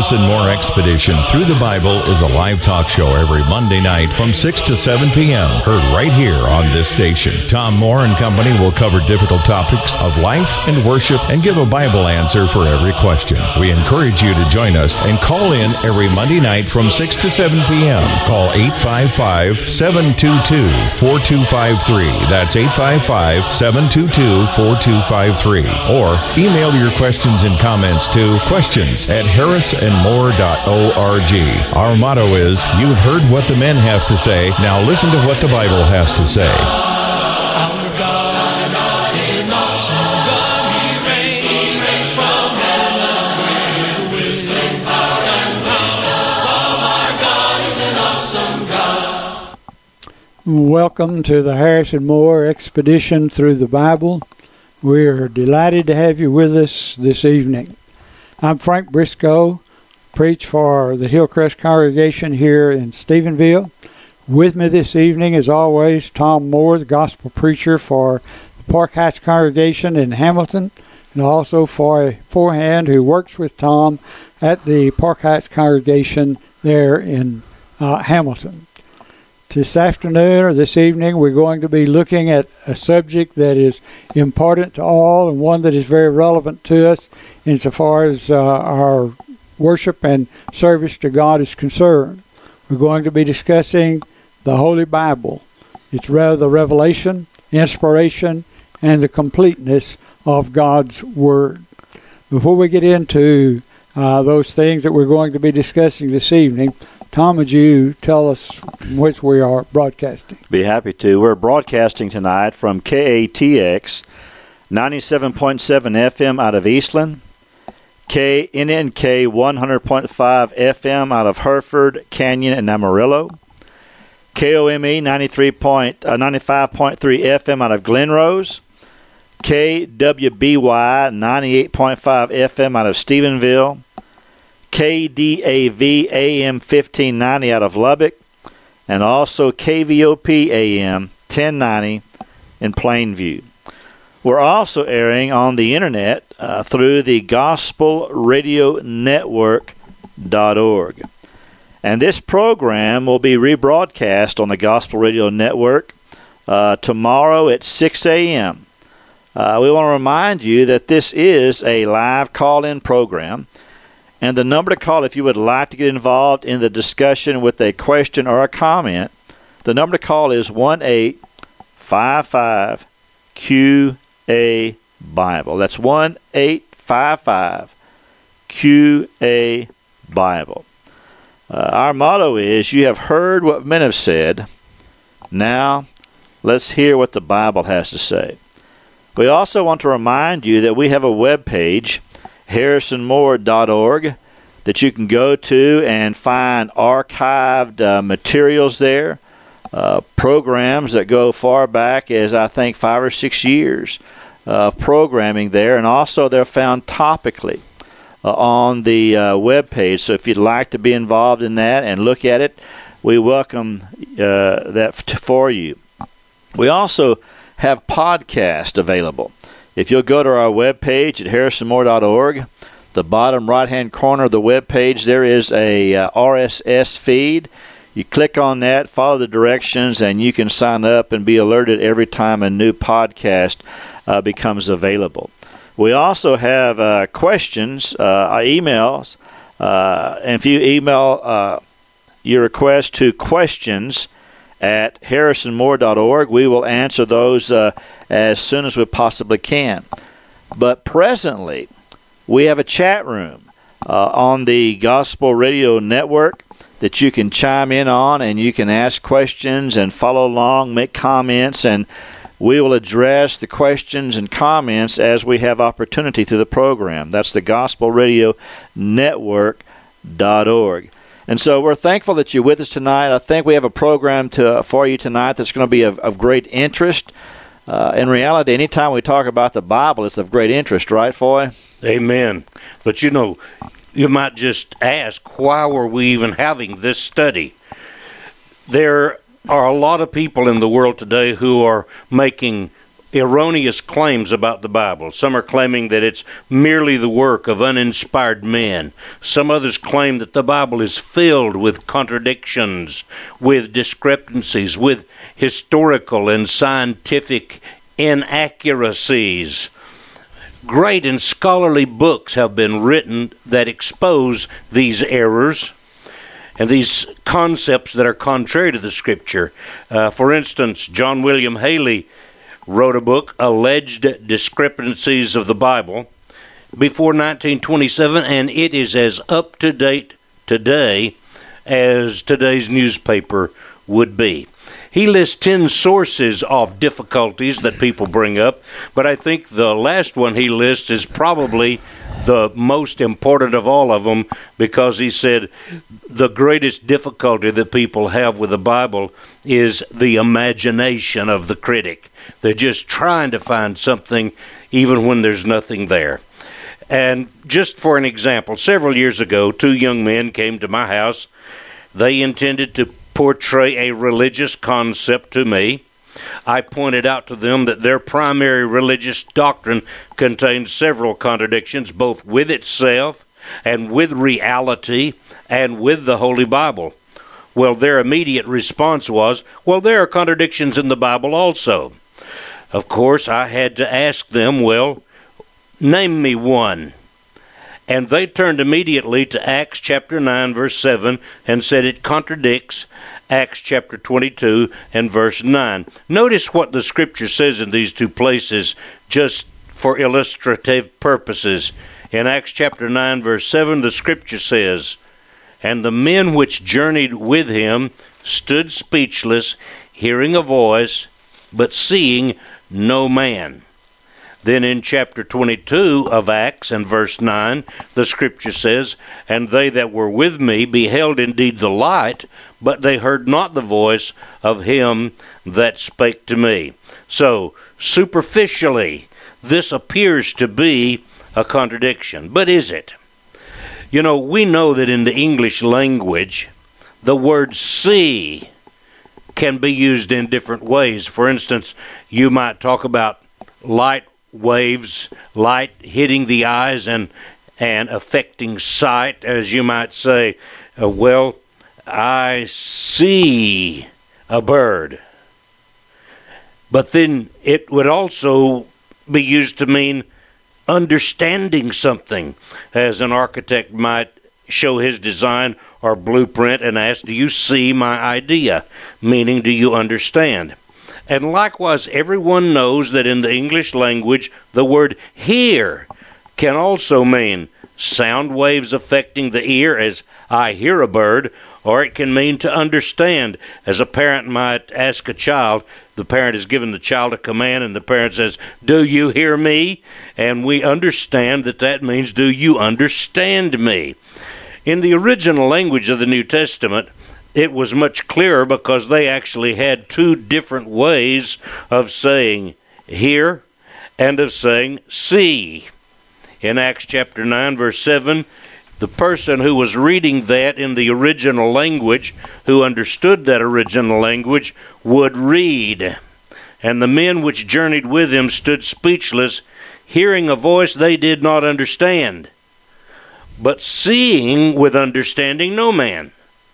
Harrison Moore Expedition Through the Bible is a live talk show every Monday night from 6 to 7 p.m. Heard right here on this station. Tom Moore and Company will cover difficult topics of life and worship and give a Bible answer for every question. We encourage you to join us and call in every Monday night from 6 to 7 p.m. Call 855-722-4253. That's 855-722-4253. Or email your questions and comments to questions@harrisonmore.org. Our motto is, you've heard what the men have to say, now listen to what the Bible has to say. Our God is an awesome God. He reigns from heaven with wisdom, power, and power. Our God is an awesome God. Welcome to the Harrison Moore Expedition Through the Bible. We are delighted to have you with us this evening. I'm Frank Briscoe, preach for the Hillcrest congregation here in Stephenville. With me this evening, as always, Tom Moore, the gospel preacher for the Park Heights congregation in Hamilton, and also for a forehand who works with Tom at the Park Heights congregation there in Hamilton. This afternoon or this evening, we're going to be looking at a subject that is important to all and one that is very relevant to us insofar as our worship and service to God is concerned. We're going to be discussing the Holy Bible. It's rather the revelation, inspiration, and the completeness of God's Word. Before we get into those things that we're going to be discussing this evening, Tom, would you tell us from which we are broadcasting? Be happy to. We're broadcasting tonight from KATX 97.7 FM out of Eastland, KNNK 100.5 FM out of Hereford, Canyon, and Amarillo, KOME 95.3 FM out of Glenrose, KWBY 98.5 FM out of Stephenville, KDAV AM 1590 out of Lubbock, and also KVOP AM 1090 in Plainview. We're also airing on the internet through the gospelradionetwork.org. And this program will be rebroadcast on the Gospel Radio Network tomorrow at 6 a.m. We want to remind you that this is a live call-in program. And the number to call if you would like to get involved in the discussion with a question or a comment, the number to call is 1-855-QA-BIBLE. That's 1-855-QA-BIBLE. Our motto is, you have heard what men have said. Now, let's hear what the Bible has to say. We also want to remind you that we have a web page, harrisonmore.org, that you can go to and find archived materials there, programs that go far back as I think 5 or 6 years of programming there, and also they're found topically on the web page. So if you'd like to be involved in that and look at it, we welcome that for you. We also have podcasts available. If you'll go to our webpage at harrisonmore.org, the bottom right-hand corner of the webpage, there is a RSS feed. You click on that, follow the directions, and you can sign up and be alerted every time a new podcast becomes available. We also have questions, emails, and if you email your request to questions@harrisonmore.org, we will answer those as soon as we possibly can. But presently, we have a chat room on the Gospel Radio Network that you can chime in on, and you can ask questions and follow along, make comments, and we will address the questions and comments as we have opportunity through the program. That's the Gospel Radio Network.org. And so we're thankful that you're with us tonight. I think we have a program for you tonight that's going to be of great interest. In reality, anytime we talk about the Bible, it's of great interest, right, Foy? Amen. But you know, you might just ask, why were we even having this study? There are a lot of people in the world today who are making erroneous claims about the Bible. Some are claiming that it's merely the work of uninspired men. Some others claim that the Bible is filled with contradictions, with discrepancies, with historical and scientific inaccuracies. Great and scholarly books have been written that expose these errors and these concepts that are contrary to the Scripture. For instance, John William Haley wrote a book, Alleged Discrepancies of the Bible, before 1927, and it is as up-to-date today as today's newspaper would be. He lists 10 sources of difficulties that people bring up, but I think the last one he lists is probably the most important of all of them, because he said the greatest difficulty that people have with the Bible is the imagination of the critic. They're just trying to find something even when there's nothing there. And just for an example, several years ago, 2 young men came to my house. They intended to portray a religious concept to me. I pointed out to them that their primary religious doctrine contains several contradictions, both with itself and with reality and with the Holy Bible. Well, their immediate response was, well, there are contradictions in the Bible also. Of course, I had to ask them, well, name me one. And they turned immediately to Acts chapter 9, verse 7, and said it contradicts Acts chapter 22 and verse 9. Notice what the Scripture says in these 2 places, just for illustrative purposes. In Acts chapter 9, verse 7, the Scripture says, "And the men which journeyed with him stood speechless, hearing a voice, but seeing no man." Then in chapter 22 of Acts and verse 9, the Scripture says, "And they that were with me beheld indeed the light, but they heard not the voice of him that spake to me." So, superficially, this appears to be a contradiction. But is it? You know, we know that in the English language, the word see can be used in different ways. For instance, you might talk about light waves, light hitting the eyes and affecting sight, as you might say, well, I see a bird. But then it would also be used to mean understanding something, as an architect might show his design or blueprint and ask, do you see my idea? Meaning, do you understand? And likewise, everyone knows that in the English language, the word hear can also mean sound waves affecting the ear, as I hear a bird, or it can mean to understand, as a parent might ask a child. The parent has given the child a command, and the parent says, do you hear me? And we understand that that means, do you understand me? In the original language of the New Testament, it was much clearer, because they actually had 2 different ways of saying hear and of saying see. In Acts chapter 9, verse 7, the person who was reading that in the original language, who understood that original language, would read. And the men which journeyed with him stood speechless, hearing a voice they did not understand, but seeing with understanding no man.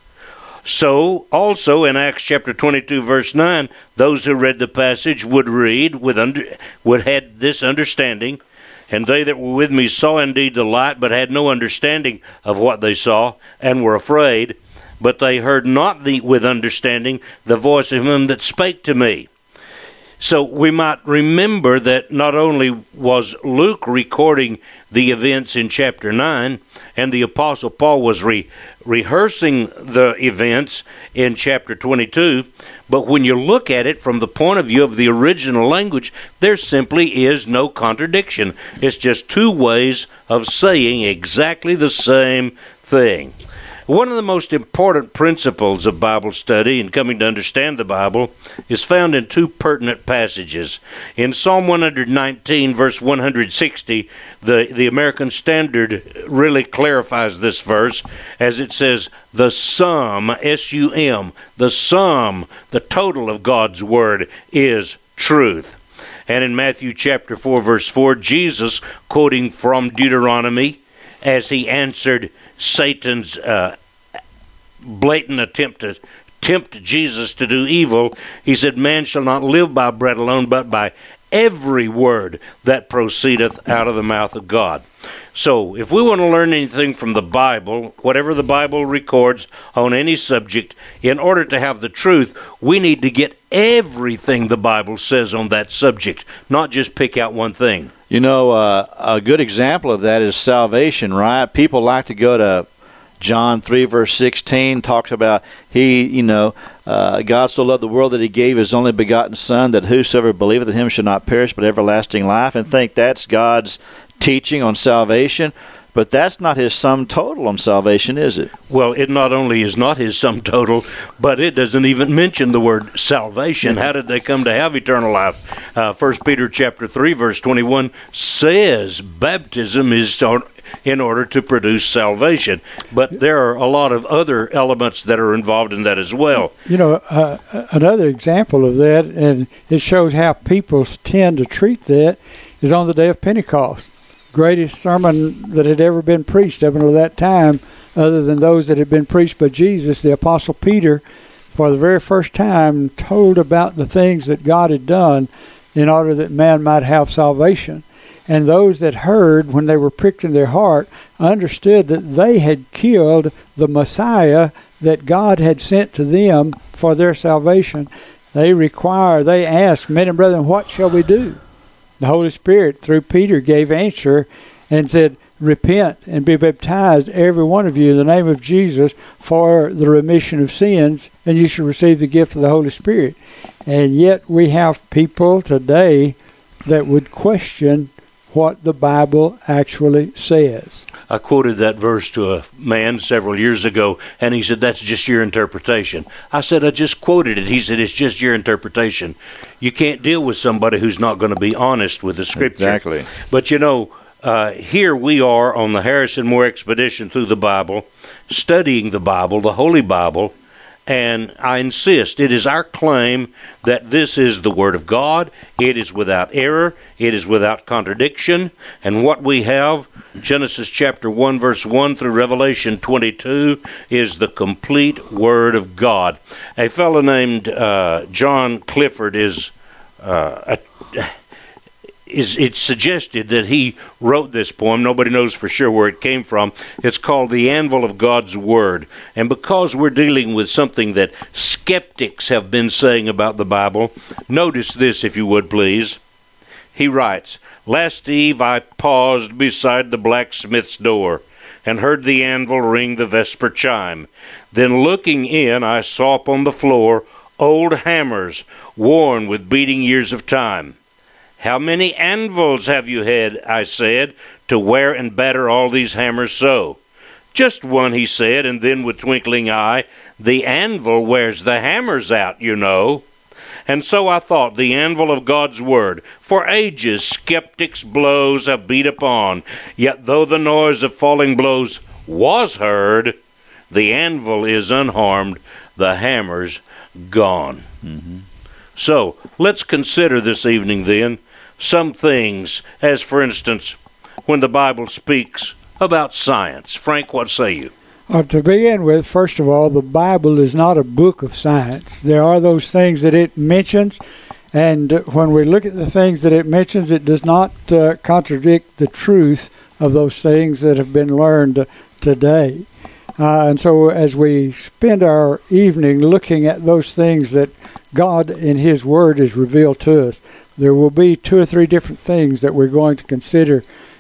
So, also in Acts chapter 22, verse 9, those who read the passage would read, would had this understanding, and they that were with me saw indeed the light, but had no understanding of what they saw, and were afraid, but they heard not with understanding the voice of him that spake to me. So we might remember that not only was Luke recording the events in chapter 9, and the Apostle Paul was rehearsing the events in chapter 22, but when you look at it from the point of view of the original language, there simply is no contradiction. It's just 2 ways of saying exactly the same thing. One of the most important principles of Bible study and coming to understand the Bible is found in 2 pertinent passages. In Psalm 119, verse 160, the American Standard really clarifies this verse, as it says, the sum, S-U-M, the sum, the total of God's Word is truth. And in Matthew chapter 4, verse 4, Jesus, quoting from Deuteronomy, as he answered Satan's blatant attempt to tempt Jesus to do evil, he said, "Man shall not live by bread alone, but by every word that proceedeth out of the mouth of God." So, if we want to learn anything from the Bible, whatever the Bible records on any subject, in order to have the truth, we need to get everything the Bible says on that subject, not just pick out one thing. You know, a good example of that is salvation, right? People like to go to John 3, verse 16, talks about God so loved the world that he gave his only begotten Son, that whosoever believeth in him should not perish but everlasting life, and think that's God's teaching on salvation. But that's not his sum total on salvation, is it? Well, it not only is not his sum total, but it doesn't even mention the word salvation. How did they come to have eternal life? 1 Peter chapter 3, verse 21 says baptism is in order to produce salvation. But there are a lot of other elements that are involved in that as well. You know, another example of that, and it shows how people tend to treat that, is on the day of Pentecost. Greatest sermon that had ever been preached up until that time, other than those that had been preached by Jesus. The Apostle Peter, for the very first time, told about the things that God had done in order that man might have salvation. And those that heard, when they were pricked in their heart, understood that they had killed the Messiah that God had sent to them for their salvation. They asked, "Men and brethren, what shall we do?" The Holy Spirit, through Peter, gave answer and said, "Repent and be baptized, every one of you, in the name of Jesus, for the remission of sins, and you shall receive the gift of the Holy Spirit." And yet we have people today that would question what the Bible actually says. I quoted that verse to a man several years ago, and he said, "That's just your interpretation." I said, "I just quoted it." He said, "It's just your interpretation." You can't deal with somebody who's not going to be honest with the Scripture. Exactly. But here we are on the Harrison Moore Expedition through the Bible, studying the Bible, the Holy Bible, and I insist, it is our claim that this is the Word of God. It is without error. It is without contradiction. And what we have, Genesis chapter 1, verse 1 through Revelation 22, is the complete Word of God. A fellow named John Clifford it's suggested that he wrote this poem. Nobody knows for sure where it came from. It's called The Anvil of God's Word. And because we're dealing with something that skeptics have been saying about the Bible, notice this, if you would, please. He writes, "Last eve I paused beside the blacksmith's door and heard the anvil ring the vesper chime. Then looking in, I saw upon the floor old hammers worn with beating years of time. 'How many anvils have you had,' I said, 'to wear and batter all these hammers so?' 'Just one,' he said, and then with twinkling eye, 'The anvil wears the hammers out, you know.' And so I thought, the anvil of God's Word, for ages skeptics' blows have beat upon, yet though the noise of falling blows was heard, the anvil is unharmed, the hammer's gone." Mm-hmm. So, let's consider this evening then some things, as for instance, when the Bible speaks about science. Frank, what say you? To begin with, first of all, the Bible is not a book of science. There are those things that it mentions, and when we look at the things that it mentions, it does not contradict the truth of those things that have been learned today. And so as we spend our evening looking at those things that God in His Word has revealed to us, there will be 2 or 3 different things that we're going to consider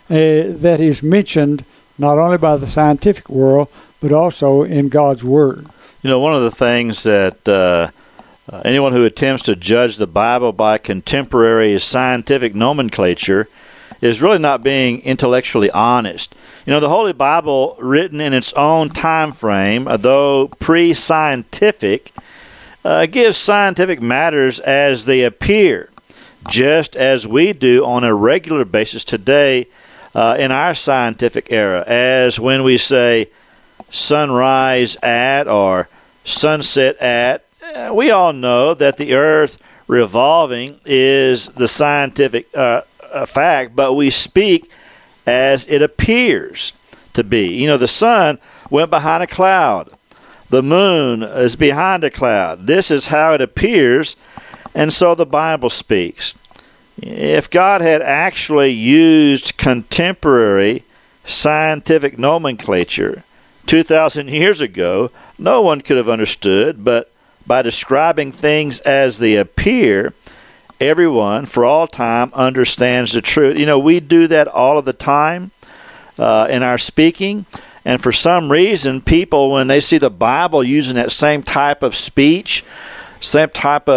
that is mentioned not only by the scientific world, but also in God's Word. You know, one of the things that anyone who attempts to judge the Bible by contemporary scientific nomenclature is really not being intellectually honest. You know, the Holy Bible, written in its own time frame, though pre-scientific, gives scientific matters as they appear, just as we do on a regular basis today in our scientific era, as when we say sunrise at or sunset at. We all know that the earth revolving is the scientific fact, but we speak as it appears to be. You know, the sun went behind a cloud. The moon is behind a cloud. This is how it appears, and so the Bible speaks. If God had actually used contemporary scientific nomenclature 2,000 years ago, no one could have understood, but by describing things as they appear, everyone for all time understands the truth. You know, we do that all of the time in our speaking, and for some reason, people, when they see the Bible using that same type of speech, same type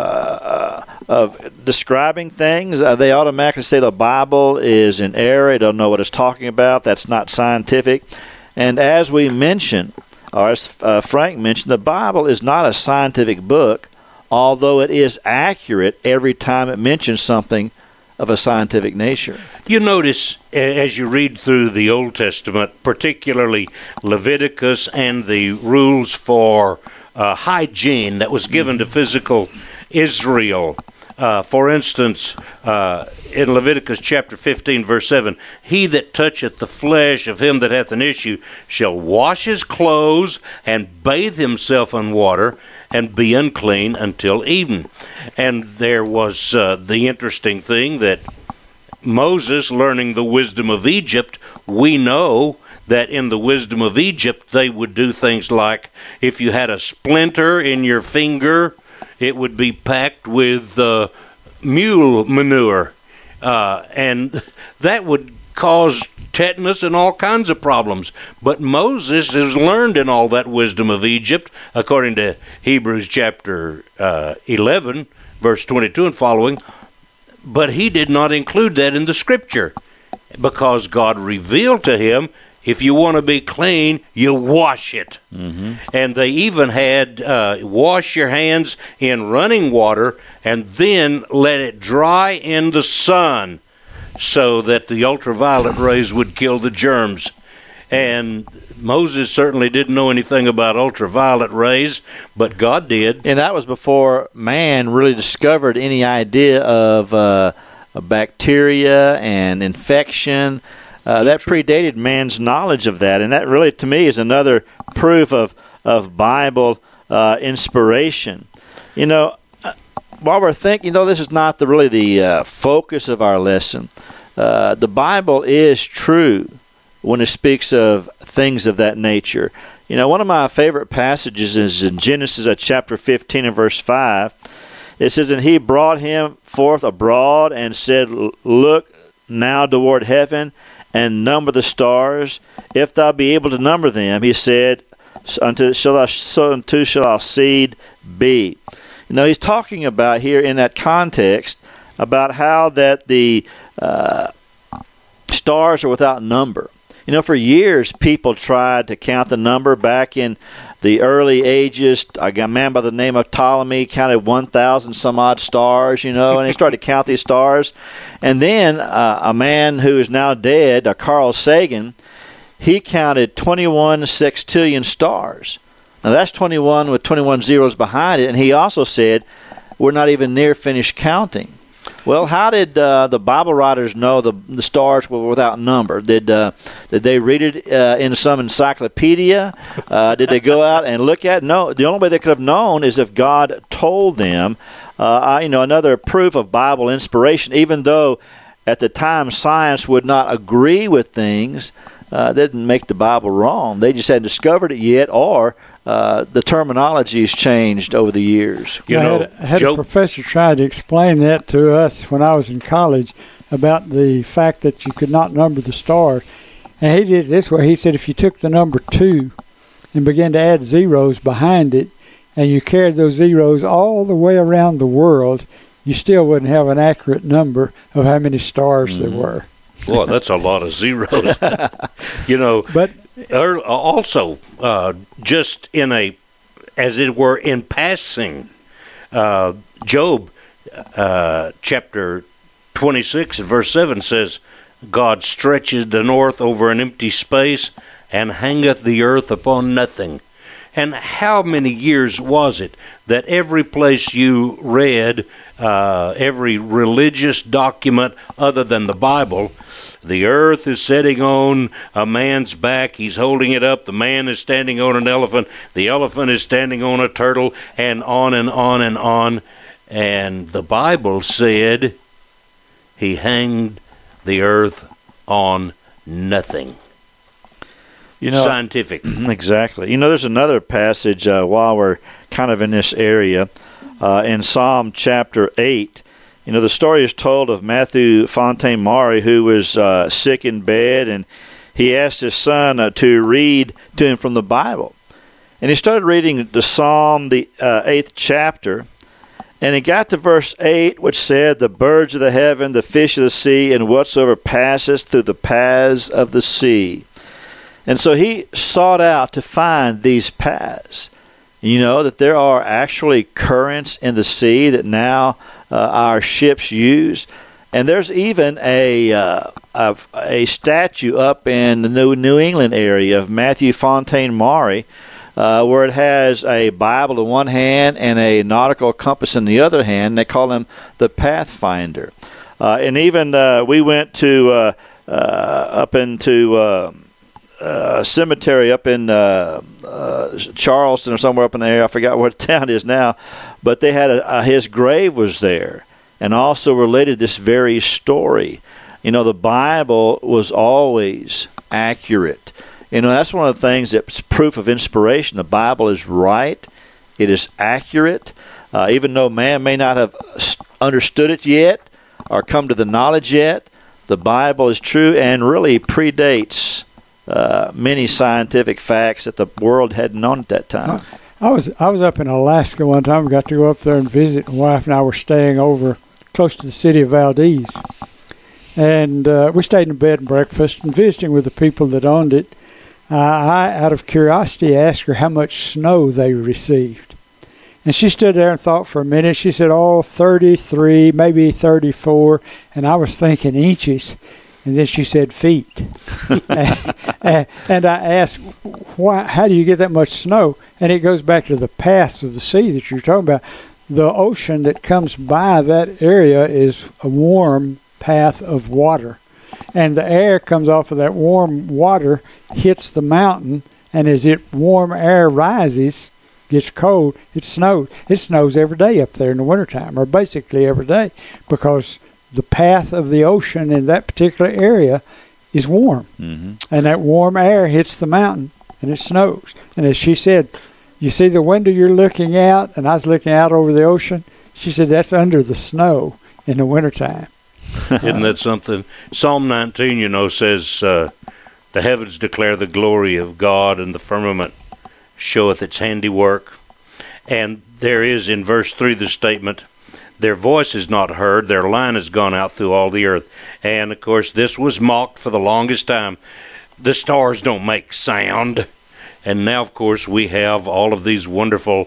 of describing things, they automatically say the Bible is in error. They don't know what it's talking about. That's not scientific. And as we mentioned, or as Frank mentioned, the Bible is not a scientific book, although it is accurate every time it mentions something of a scientific nature. You notice as you read through the Old Testament, particularly Leviticus and the rules for hygiene that was given to physical Israel. For instance, in Leviticus chapter 15, verse 7, he that toucheth the flesh of him that hath an issue shall wash his clothes and bathe himself in water and be unclean until even. And there was the interesting thing that Moses, learning the wisdom of Egypt, we know that in the wisdom of Egypt they would do things like, if you had a splinter in your finger, it would be packed with mule manure, and that would cause tetanus and all kinds of problems. But Moses has learned in all that wisdom of Egypt, according to Hebrews chapter 11, verse 22 and following, but he did not include that in the Scripture, because God revealed to him, if you want to be clean, you wash it. Mm-hmm. And they even had wash your hands in running water and then let it dry in the sun so that the ultraviolet rays would kill the germs. And Moses certainly didn't know anything about ultraviolet rays, but God did. And that was before man really discovered any idea of bacteria and infection. That predated man's knowledge of that, and that really, to me, is another proof of Bible inspiration. You know, while we're thinking, this is not really the focus of our lesson. The Bible is true when it speaks of things of that nature. You know, one of my favorite passages is in Genesis chapter 15 and verse 5. It says, "And he brought him forth abroad and said, Look now toward heaven, and number the stars, if thou be able to number them," he said, unto shall our seed be. You know, he's talking about here in that context about how that the stars are without number. You know, for years people tried to count the number. Back in the early ages, a man by the name of Ptolemy counted 1,000 some odd stars, and he started to count these stars. And then a man who is now dead, Carl Sagan, he counted 21 sextillion stars. Now that's 21 with 21 zeros behind it. And he also said, we're not even near finished counting. Well, how did the Bible writers know the stars were without number? Did they read it in some encyclopedia? Did they go out and look at it? No. The only way they could have known is if God told them. Another proof of Bible inspiration, even though at the time science would not agree with things, that didn't make the Bible wrong. They just hadn't discovered it yet, or the terminology has changed over the years. I had a professor try to explain that to us when I was in college about the fact that you could not number the stars. And he did it this way. He said if you took the number 2 and began to add zeros behind it, and you carried those zeros all the way around the world, you still wouldn't have an accurate number of how many stars there were. Boy, that's a lot of zeros. But also, just as it were, in passing, Job chapter 26 verse 7 says, God stretches the north over an empty space and hangeth the earth upon nothing. And how many years was it that every place you read, every religious document other than the Bible, the earth is sitting on a man's back, he's holding it up, the man is standing on an elephant, the elephant is standing on a turtle, and on and on and on. And the Bible said he hanged the earth on nothing. Scientific. Exactly. There's another passage while we're kind of in this area in Psalm chapter 8. The story is told of Matthew Fontaine Maury, who was sick in bed, and he asked his son to read to him from the Bible. And he started reading the Psalm, the 8th chapter, and he got to verse 8, which said, "The birds of the heaven, the fish of the sea, and whatsoever passeth through the paths of the sea." And so he sought out to find these paths. That there are actually currents in the sea that now our ships use. And there's even a statue up in the New England area of Matthew Fontaine Maury, where it has a Bible in one hand and a nautical compass in the other hand. They call him the Pathfinder. And even we went to up into a cemetery up in Charleston or somewhere up in the area. I forgot what town it is now. But they had his grave was there, and also related this very story. The Bible was always accurate. That's one of the things that's proof of inspiration. The Bible is right. It is accurate. Even though man may not have understood it yet or come to the knowledge yet, the Bible is true and really predates many scientific facts that the world hadn't known at that time. I was up in Alaska one time. We got to go up there and visit. My wife and I were staying over close to the city of Valdez. And we stayed in a bed and breakfast and visiting with the people that owned it. I, out of curiosity, asked her how much snow they received. And she stood there and thought for a minute. She said, 33, maybe 34. And I was thinking inches. And then she said feet. And I asked, how do you get that much snow? And it goes back to the paths of the sea that you're talking about. The ocean that comes by that area is a warm path of water. And the air comes off of that warm water, hits the mountain, and as it warm air rises, gets cold, it snows. It snows every day up there in the wintertime, or basically every day, because the path of the ocean in that particular area is warm. Mm-hmm. And that warm air hits the mountain, and it snows. And as she said, you see the window you're looking out, and I was looking out over the ocean, she said that's under the snow in the wintertime. Isn't that something? Psalm 19, says, the heavens declare the glory of God, and the firmament showeth its handiwork. And there is in verse 3 the statement, their voice is not heard, their line has gone out through all the earth. And, of course, this was mocked for the longest time. The stars don't make sound. And now, of course, we have all of these wonderful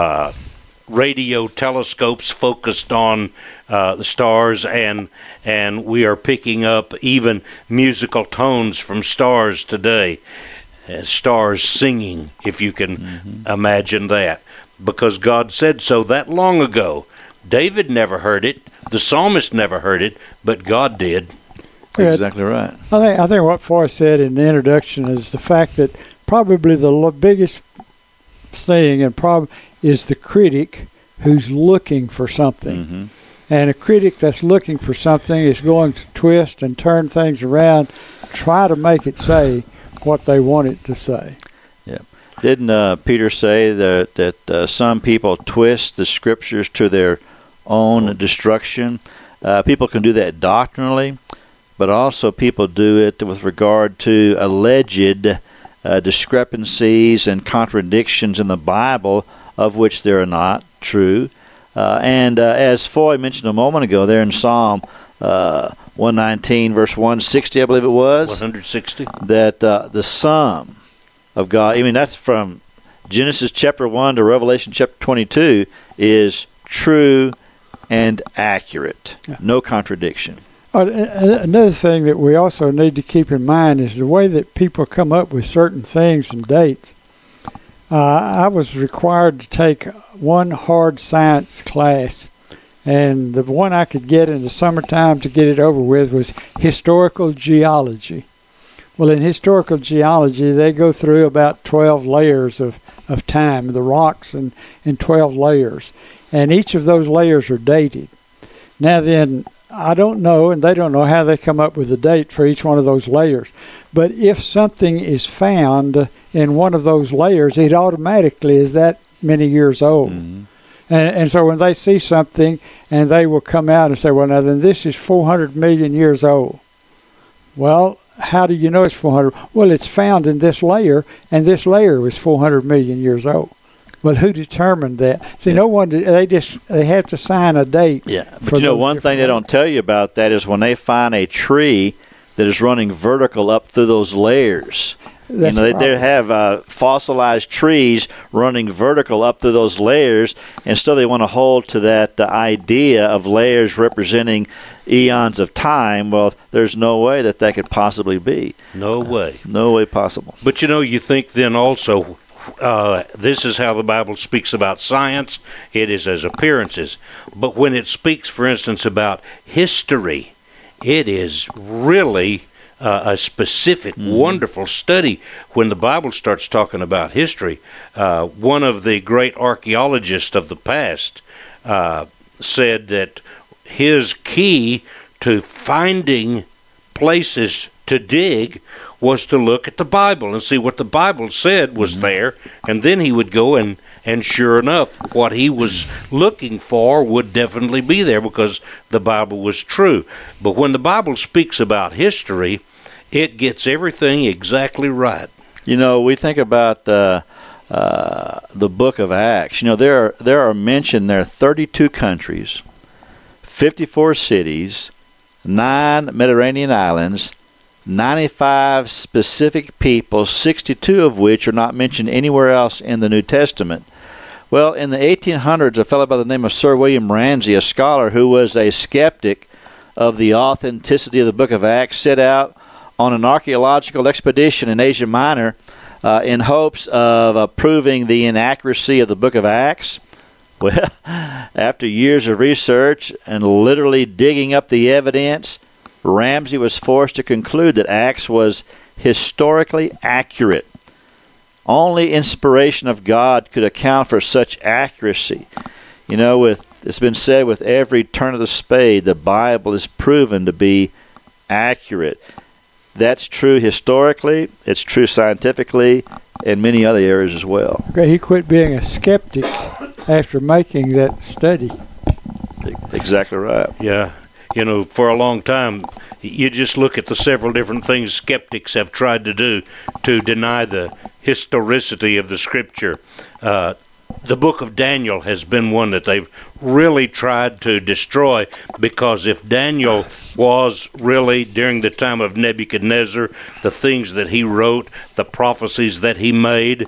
radio telescopes focused on the stars, and we are picking up even musical tones from stars today. Stars singing, if you can imagine that, because God said so that long ago. David never heard it, the psalmist never heard it, but God did. Exactly right. I think what Forrest said in the introduction is the fact that probably the biggest thing and problem is the critic who's looking for something. Mm-hmm. And a critic that's looking for something is going to twist and turn things around, try to make it say what they want it to say. Yeah. Didn't Peter say that some people twist the scriptures to their own destruction? People can do that doctrinally, but also people do it with regard to alleged discrepancies and contradictions in the Bible, of which there are not true. And as Foy mentioned a moment ago, there in Psalm 119, verse 160, I believe it was. 160. That the sum of God, that's from Genesis chapter 1 to Revelation chapter 22, is true and accurate. Yeah. No contradiction. Another thing that we also need to keep in mind is the way that people come up with certain things and dates. I was required to take one hard science class, and the one I could get in the summertime to get it over with was historical geology. Well, in historical geology, they go through about 12 layers of time, the rocks in 12 layers, and each of those layers are dated. Now then, I don't know, and they don't know how they come up with a date for each one of those layers. But if something is found in one of those layers, it automatically is that many years old. Mm-hmm. And so when they see something, and they will come out and say, well, now then this is 400 million years old. Well, how do you know it's 400? Well, it's found in this layer, and this layer was 400 million years old. Well, who determined that? See, no one. They have to sign a date. Yeah, but one thing they don't tell you about that is when they find a tree that is running vertical up through those layers. That's they have fossilized trees running vertical up through those layers, and still they want to hold to that idea of layers representing eons of time. Well, there's no way that could possibly be. No way. No way possible. But you think then also, this is how the Bible speaks about science. It is as appearances. But when it speaks, for instance, about history, it is really a specific, wonderful study. When the Bible starts talking about history, one of the great archaeologists of the past said that his key to finding places to dig was to look at the Bible and see what the Bible said was there, and then he would go and sure enough, what he was looking for would definitely be there because the Bible was true. But when the Bible speaks about history, it gets everything exactly right. We think about the book of Acts. There are mentioned there 32 countries, 54 cities, 9 Mediterranean islands, 95 specific people, 62 of which are not mentioned anywhere else in the New Testament. Well, in the 1800s, a fellow by the name of Sir William Ramsay, a scholar who was a skeptic of the authenticity of the book of Acts, set out on an archaeological expedition in Asia Minor in hopes of proving the inaccuracy of the book of Acts. Well, after years of research and literally digging up the evidence, Ramsay was forced to conclude that Acts was historically accurate. Only inspiration of God could account for such accuracy. It's been said with every turn of the spade, the Bible is proven to be accurate. That's true historically, it's true scientifically, and many other areas as well. Okay, he quit being a skeptic after making that study. Exactly right. Yeah. For a long time, you just look at the several different things skeptics have tried to do to deny the historicity of the Scripture. The book of Daniel has been one that they've really tried to destroy, because if Daniel was really during the time of Nebuchadnezzar, the things that he wrote, the prophecies that he made,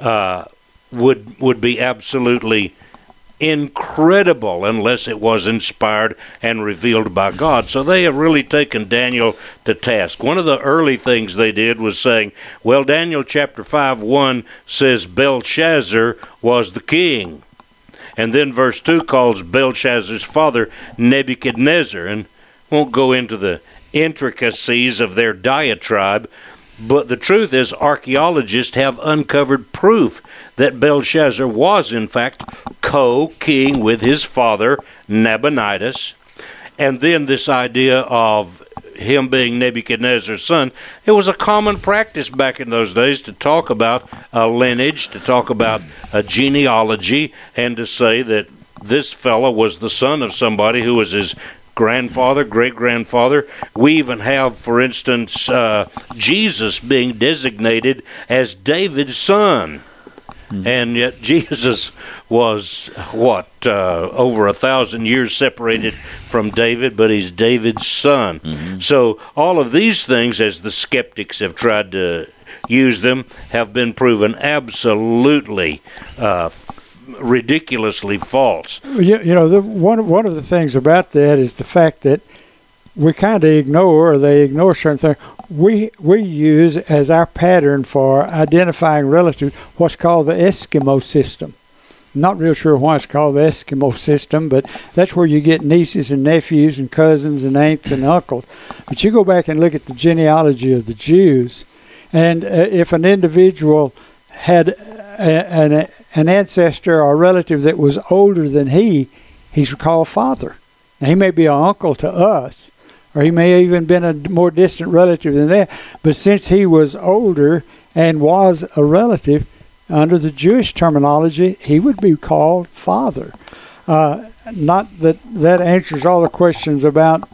would be absolutely incredible unless it was inspired and revealed by God. So they have really taken Daniel to task. One of the early things they did was saying, well, Daniel chapter 5:1 says Belshazzar was the king. And then verse 2 calls Belshazzar's father Nebuchadnezzar. And won't go into the intricacies of their diatribe, but the truth is archaeologists have uncovered proof that Belshazzar was, in fact, co-king with his father, Nabonidus. And then this idea of him being Nebuchadnezzar's son, it was a common practice back in those days to talk about a lineage, to talk about a genealogy, and to say that this fellow was the son of somebody who was his grandfather, great-grandfather. We even have, for instance, Jesus being designated as David's son. And yet Jesus was, over 1,000 years separated from David, but he's David's son. So all of these things, as the skeptics have tried to use them, have been proven absolutely ridiculously false. One of the things about that is the fact that we kind of ignore, or they ignore certain things. We use as our pattern for identifying relatives what's called the Eskimo system. Not real sure why it's called the Eskimo system, but that's where you get nieces and nephews and cousins and aunts and uncles. But you go back and look at the genealogy of the Jews, and if an individual had an ancestor or relative that was older than he's called father. Now, he may be an uncle to us, or he may have even been a more distant relative than that. But since he was older and was a relative, under the Jewish terminology, he would be called father. Not that answers all the questions about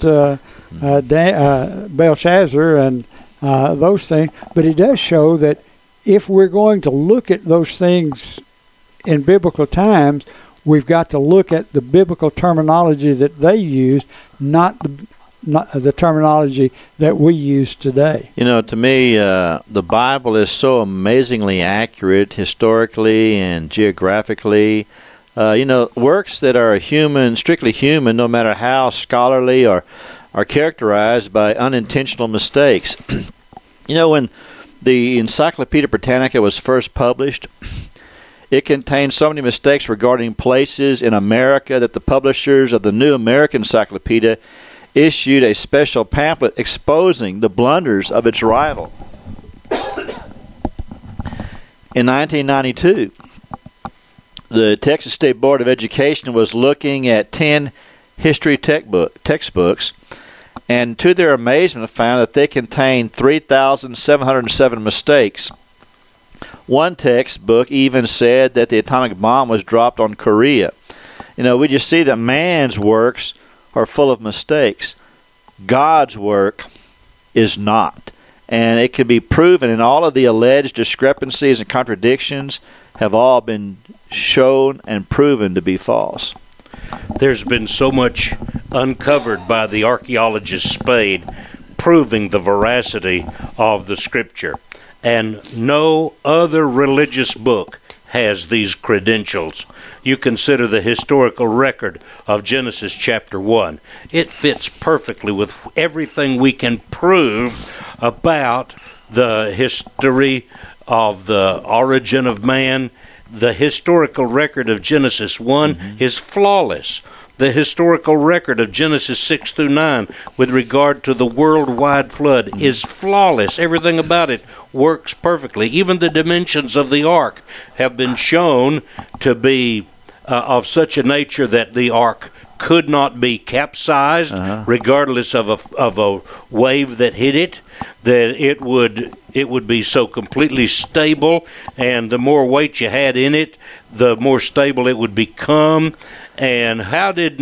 Belshazzar and those things, but it does show that if we're going to look at those things in biblical times, we've got to look at the biblical terminology that they used, not the terminology that we use today. You know, to me, the Bible is so amazingly accurate historically and geographically. Works that are strictly human, no matter how scholarly, are characterized by unintentional mistakes. When the Encyclopedia Britannica was first published, it contained so many mistakes regarding places in America that the publishers of the New American Encyclopedia issued a special pamphlet exposing the blunders of its rival. In 1992, the Texas State Board of Education was looking at 10 history textbooks, and to their amazement found that they contained 3,707 mistakes. One textbook even said that the atomic bomb was dropped on Korea. We just see that man's works are full of mistakes. God's work is not. And it can be proven, and all of the alleged discrepancies and contradictions have all been shown and proven to be false. There's been so much uncovered by the archaeologist Spade proving the veracity of the Scripture. And no other religious book has these credentials. You consider the historical record of Genesis chapter 1. It fits perfectly with everything we can prove about the history of the origin of man. The historical record of Genesis 1 is flawless. The historical record of Genesis 6 through 9 with regard to the worldwide flood is flawless. Everything about it works perfectly. Even the dimensions of the ark have been shown to be of such a nature that the ark could not be capsized, regardless of a wave that hit it. That it would be so completely stable, and the more weight you had in it, the more stable it would become. And how did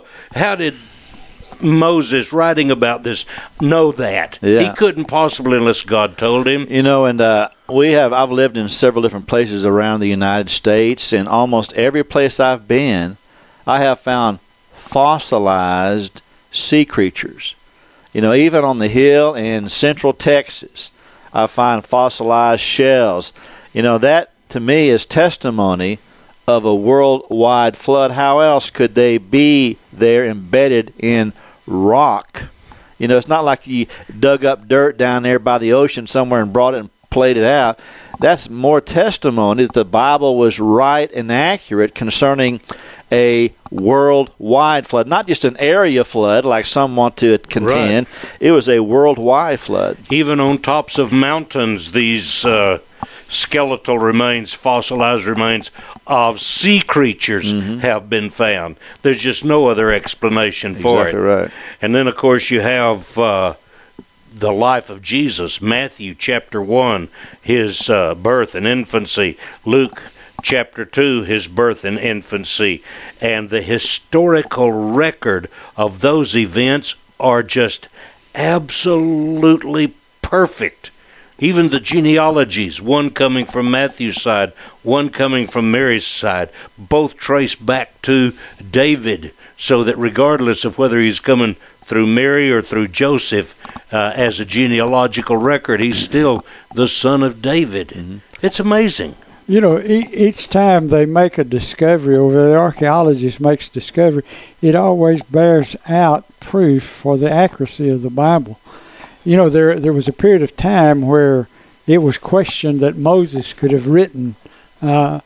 Moses, writing about this, know that? Yeah. He couldn't possibly unless God told him. I've lived in several different places around the United States, and almost every place I've been, I have found fossilized sea creatures. Even on the hill in central Texas, I find fossilized shells. That to me is testimony of a worldwide flood. How else could they be there embedded in rock? It's not like you dug up dirt down there by the ocean somewhere and brought it and played it out. That's more testimony that the Bible was right and accurate concerning a worldwide flood, not just an area flood like some want to contend. Right. It was a worldwide flood. Even on tops of mountains, these skeletal remains, fossilized remains of sea creatures have been found. There's just no other explanation for exactly it. Right. And then, of course, you have the life of Jesus, Matthew chapter 1, his birth and infancy, Luke chapter 2, his birth and infancy, and the historical record of those events are just absolutely perfect. Even the genealogies, one coming from Matthew's side, one coming from Mary's side, both trace back to David, so that regardless of whether he's coming through Mary or through Joseph, as a genealogical record, he's still the son of David. It's amazing. each time they make a discovery, or the archaeologist makes a discovery, it always bears out proof for the accuracy of the Bible. There was a period of time where it was questioned that Moses could have written the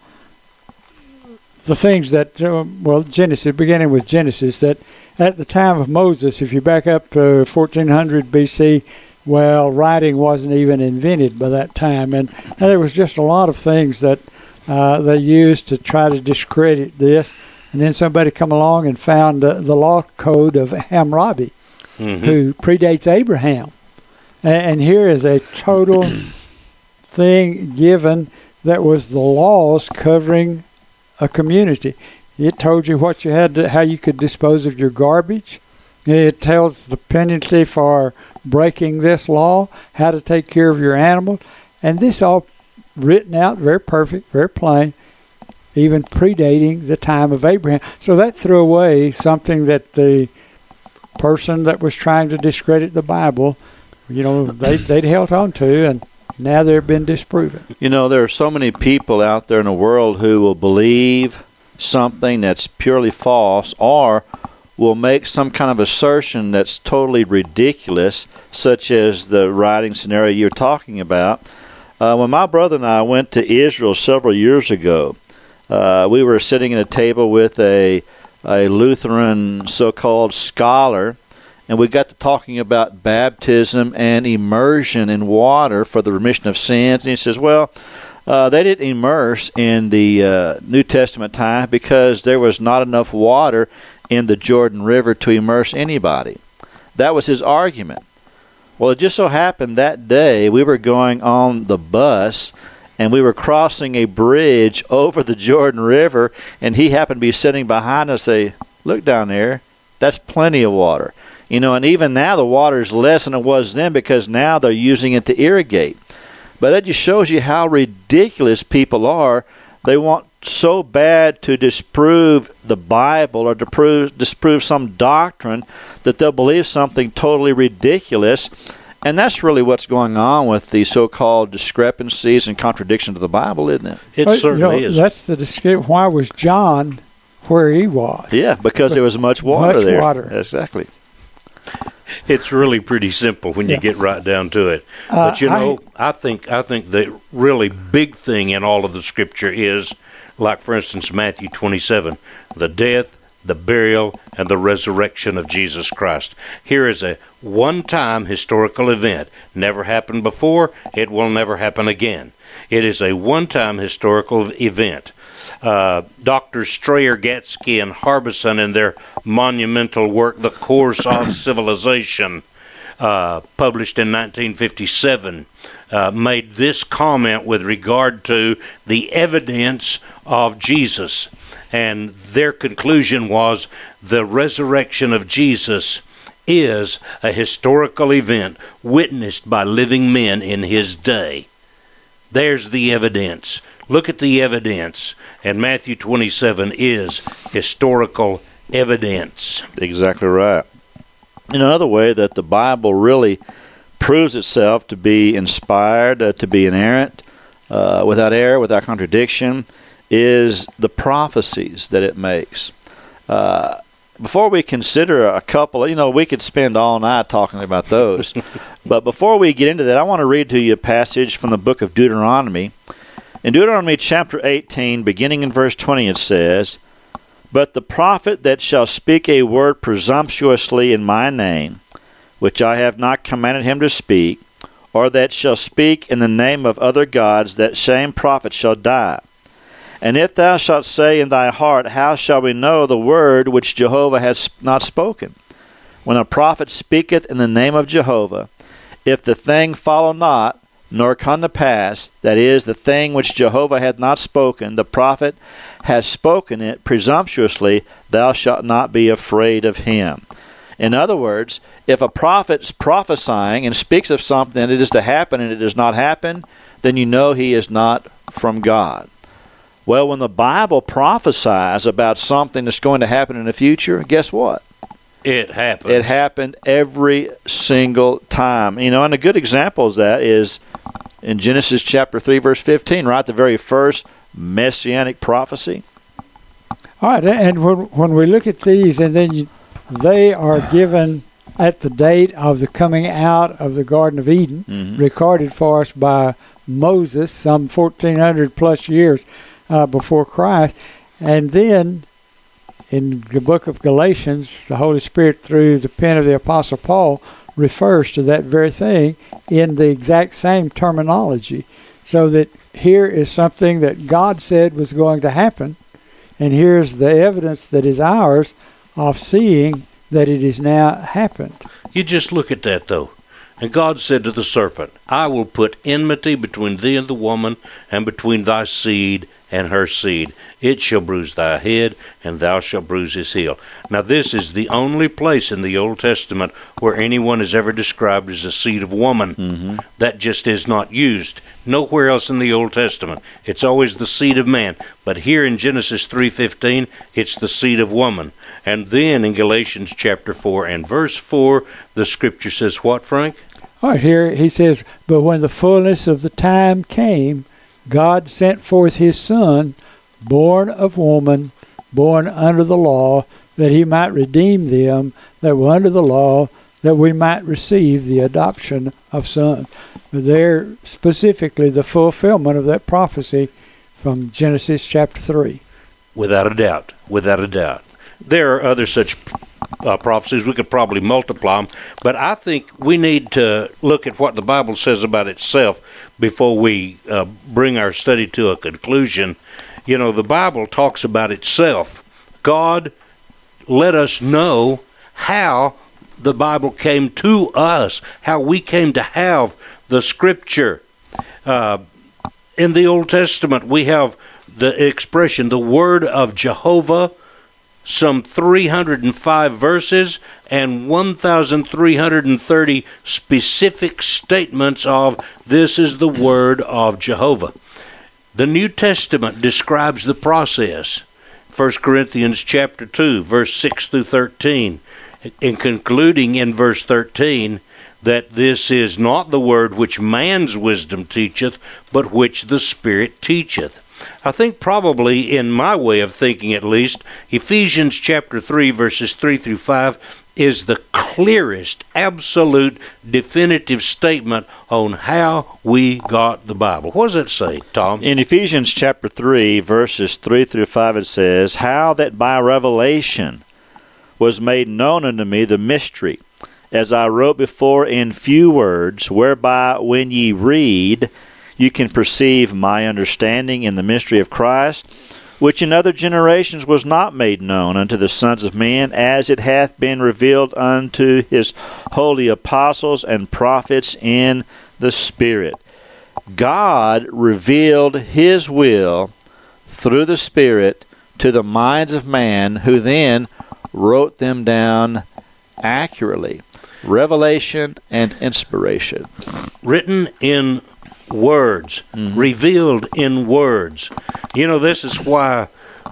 things that, Genesis, beginning with Genesis, that at the time of Moses, if you back up to 1400 BC, writing wasn't even invented by that time. And there was just a lot of things that they used to try to discredit this. And then somebody come along and found the law code of Hammurabi, who predates Abraham. And here is a total thing given that was the laws covering a community. It told you what you had to, how you could dispose of your garbage. It tells the penalty for breaking this law, how to take care of your animal, and this all written out very perfect, very plain, even predating the time of Abraham. So that threw away something that the person that was trying to discredit the Bible, they'd held on to, and now they've been disproven. There are so many people out there in the world who will believe something that's purely false, or will make some kind of assertion that's totally ridiculous, such as the writing scenario you're talking about. When my brother and I went to Israel several years ago, we were sitting at a table with a Lutheran so-called scholar, and we got to talking about baptism and immersion in water for the remission of sins. And he says, they didn't immerse in the New Testament time because there was not enough water in the Jordan River to immerse anybody. That was his argument. Well, it just so happened that day we were going on the bus and we were crossing a bridge over the Jordan River, and he happened to be sitting behind us. Say, look down there, that's plenty of water. And even now the water is less than it was then because now they're using it to irrigate. But that just shows you how ridiculous people are. They want so bad to disprove the Bible or to disprove some doctrine that they'll believe something totally ridiculous. And that's really what's going on with the so-called discrepancies and contradictions of the Bible, isn't it? It certainly is. That's the description. Why was John where he was? Yeah, because there was much water there. Water. Exactly. It's really pretty simple when you get right down to it. But I think the really big thing in all of the Scripture is, like for instance Matthew 27, the death, the burial, and the resurrection of Jesus Christ. Here is a one-time historical event. Never happened before. It will never happen again. It is a one-time historical event. Dr. Strayer, Gatsky, and Harbison, in their monumental work, The Course of Civilization, published in 1957, made this comment with regard to the evidence of Jesus. And their conclusion was the resurrection of Jesus is a historical event witnessed by living men in his day. There's the evidence. Look at the evidence. And Matthew 27 is historical evidence. Exactly right. Another way that the Bible really proves itself to be inspired, to be inerrant, without error, without contradiction, is the prophecies that it makes. Before we consider a couple, we could spend all night talking about those. But before we get into that, I want to read to you a passage from the book of Deuteronomy. In Deuteronomy chapter 18, beginning in verse 20, it says, "But the prophet that shall speak a word presumptuously in my name, which I have not commanded him to speak, or that shall speak in the name of other gods, that same prophet shall die. And if thou shalt say in thy heart, how shall we know the word which Jehovah has not spoken? When a prophet speaketh in the name of Jehovah, if the thing follow not, nor come to pass, that is, the thing which Jehovah hath not spoken, the prophet has spoken it presumptuously, thou shalt not be afraid of him." In other words, if a prophet's prophesying and speaks of something that is to happen and it does not happen, then you know he is not from God. Well, when the Bible prophesies about something that's going to happen in the future, guess what? It happens. It happened every single time. And a good example of that is in Genesis chapter 3, verse 15, right? The very first messianic prophecy. All right, and when we look at these, and then they are given at the date of the coming out of the Garden of Eden, recorded for us by Moses some 1,400 plus years before Christ. And then in the book of Galatians, the Holy Spirit, through the pen of the Apostle Paul, refers to that very thing in the exact same terminology. So that here is something that God said was going to happen, and here's the evidence that is ours of seeing that it is now happened. You just look at that, though. And God said to the serpent, I will put enmity between thee and the woman, and between thy seed and her seed. It shall bruise thy head, and thou shalt bruise his heel. Now this is the only place in the Old Testament where anyone is ever described as a seed of woman. That just is not used. Nowhere else in the Old Testament. It's always the seed of man. But here in Genesis 3:15, it's the seed of woman. And then in Galatians chapter 4 and verse 4, the scripture says what, Frank? All right, here he says, but when the fullness of the time came, God sent forth his Son, born of woman, born under the law, that he might redeem them that were under the law, that we might receive the adoption of sons. But there, specifically, the fulfillment of that prophecy from Genesis chapter 3. Without a doubt. Without a doubt. There are other such prophecies. We could probably multiply them. But I think we need to look at what the Bible says about itself before we bring our study to a conclusion. You know, the Bible talks about itself. God let us know how the Bible came to us, how we came to have the Scripture. In the Old Testament, we have the expression, the Word of Jehovah, some 305 verses and 1,330 specific statements of this is the Word of Jehovah. The New Testament describes the process. 1 Corinthians chapter 2, verse 6 through 13, and concluding in verse 13 that this is not the word which man's wisdom teacheth, but which the Spirit teacheth. I think probably, in my way of thinking at least, Ephesians chapter 3, verses 3 through 5 is the clearest, absolute, definitive statement on how we got the Bible. What does it say, Tom? In Ephesians chapter 3, verses 3 through 5, it says, how that by revelation was made known unto me the mystery, as I wrote before in few words, whereby when ye read, you can perceive my understanding in the mystery of Christ, which in other generations was not made known unto the sons of men, as it hath been revealed unto his holy apostles and prophets in the Spirit. God revealed his will through the Spirit to the minds of man, who then wrote them down accurately. Revelation and inspiration. Written in words, revealed in words. You know, this is why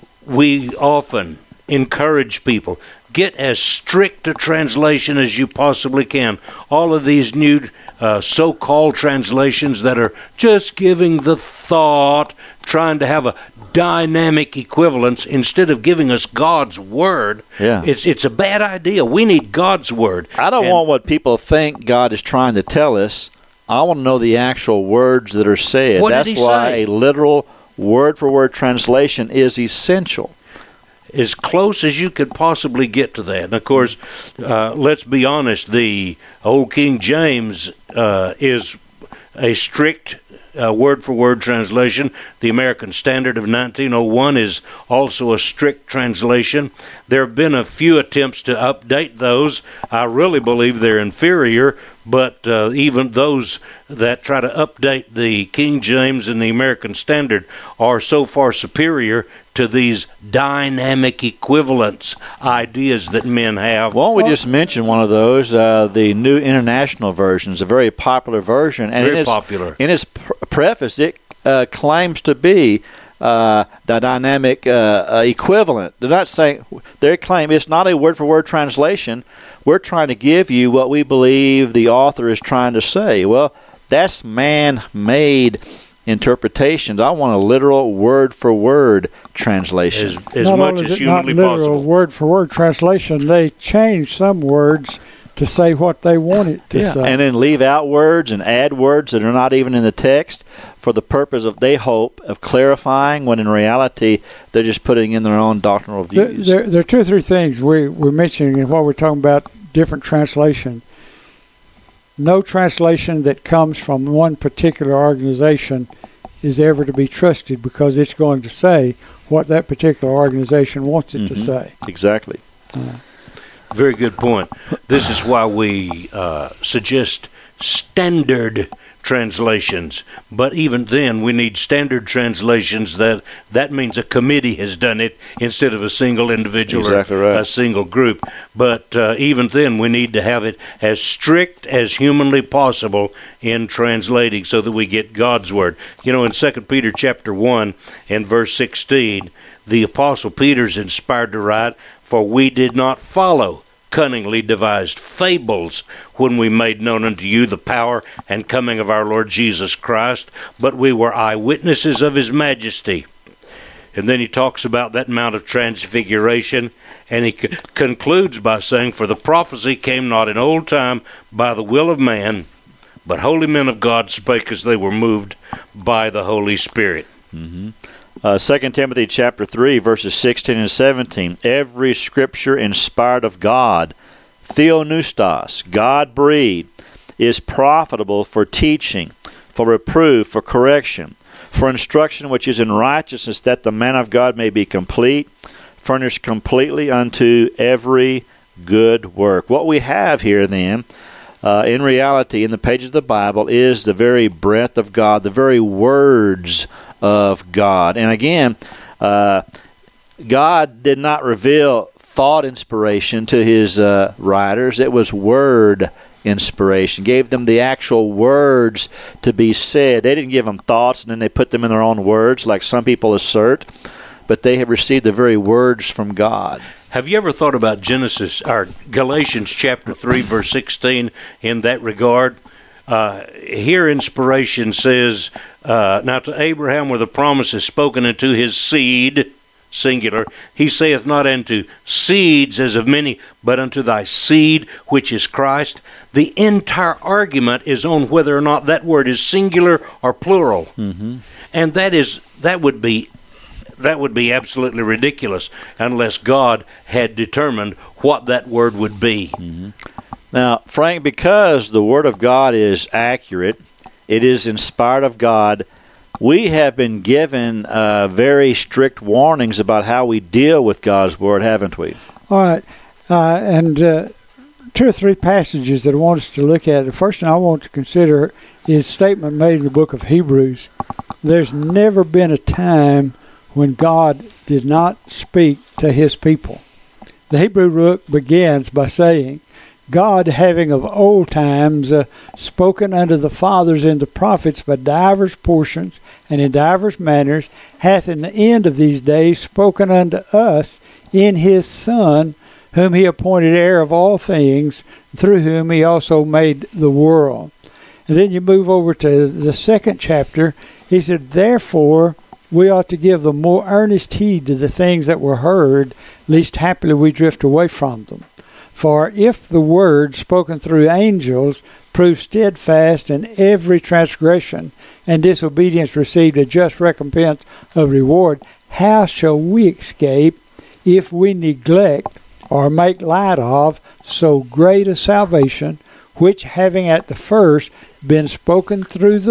we often encourage people, get as strict a translation as you possibly can. All of these new so-called translations that are just giving the thought, trying to have a dynamic equivalence instead of giving us God's Word. Yeah. It's a bad idea. We need God's Word. I don't want what people think God is trying to tell us. I want to know the actual words that are said. What did That's he why say? a literal word-for-word translation is essential. As close as you could possibly get to that. And, of course, let's be honest, the old King James is a strict word-for-word translation. The American Standard of 1901 is also a strict translation. There have been a few attempts to update those. I really believe they're inferior, but even those that try to update the King James and the American Standard are so far superior to these dynamic equivalence ideas that men have. Why don't we just mention one of those? The New International Version is a very popular version. And Very popular. In its preface, it claims to be the dynamic equivalent. They're not saying, they claim it's not a word-for-word translation. We're trying to give you what we believe the author is trying to say. Well, that's man-made interpretations. I want a literal word-for-word translation. As not much only as is it not humanly literal possible. word-for-word translation, they change some words to say what they want it to say. And then leave out words and add words that are not even in the text for the purpose of, they hope, of clarifying, when in reality they're just putting in their own doctrinal views. There are two or three things we're mentioning while we're talking about different translation. No translation that comes from one particular organization is ever to be trusted, because it's going to say what that particular organization wants it to say. Exactly. Very good point. This is why we suggest standard translations. But even then, we need standard translations that means a committee has done it instead of a single individual Exactly or right. a single group. But even then, we need to have it as strict as humanly possible in translating so that we get God's word. You know, in 2 Peter chapter 1 and verse 16, the Apostle Peter's inspired to write, "For we did not follow cunningly devised fables when we made known unto you the power and coming of our Lord Jesus Christ, but we were eyewitnesses of his majesty." And then he talks about that Mount of Transfiguration, and he concludes by saying, "For the prophecy came not in old time by the will of man, but holy men of God spake as they were moved by the Holy Spirit." 2 Timothy chapter 3, verses 16 and 17. Every scripture inspired of God, theopneustos, God-breathed, is profitable for teaching, for reproof, for correction, for instruction which is in righteousness, that the man of God may be complete, furnished completely unto every good work. What we have here then, in reality, in the pages of the Bible, is the very breath of God, the very words of God. And again, God did not reveal thought inspiration to his writers. It was word inspiration. Gave them the actual words to be said. They didn't give them thoughts and then they put them in their own words like some people assert, but they have received the very words from God. Have you ever thought about Galatians chapter 3, verse 16 in that regard? Here inspiration says, "Now to Abraham were the promises spoken unto his seed," singular. "He saith not unto seeds as of many, but unto thy seed, which is Christ." The entire argument is on whether or not that word is singular or plural. And that would be absolutely ridiculous unless God had determined what that word would be. Now, Frank, because the Word of God is accurate, it is inspired of God, we have been given very strict warnings about how we deal with God's Word, haven't we? All right. And two or three passages that I want us to look at. The first thing I want to consider is a statement made in the book of Hebrews. There's never been a time when God did not speak to his people. The Hebrew book begins by saying, "God, having of old times spoken unto the fathers and the prophets by divers portions and in divers manners, hath in the end of these days spoken unto us in his Son, whom he appointed heir of all things, through whom he also made the world." And then you move over to the second chapter. He said, "Therefore we ought to give the more earnest heed to the things that were heard, lest happily we drift away from them. For if the word spoken through angels proved steadfast, and every transgression and disobedience received a just recompense of reward, how shall we escape if we neglect or make light of so great a salvation, which having at the first been spoken through